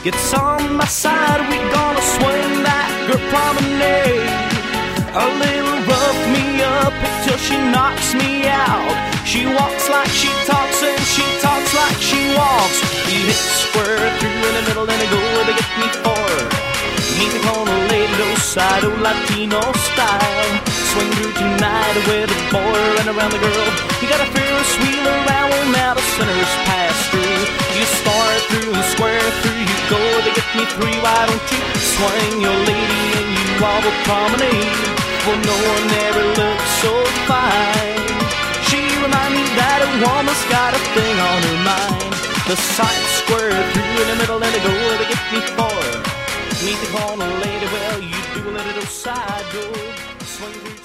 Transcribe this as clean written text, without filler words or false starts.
Gets on my side, we gonna swing that girl promenade. A little rough me up until she knocks me out. She walks like she talks and she talks like she walks. We hit square through in the middle and they go where they get me for. Meet the corner lady, those side, old Latino style. Swing through tonight with the boy and around the girl. You got a Ferris wheel around when now the sinners pass through. You start through and square through, you go to get me three. Why don't you swing your lady and you wobble promenade? Well, no one ever looked so fine. She reminded me that a woman's got a thing on her mind. The side square through in the middle and they go where they get me for. Meet the corner lady, well, you do a little side door. Swing through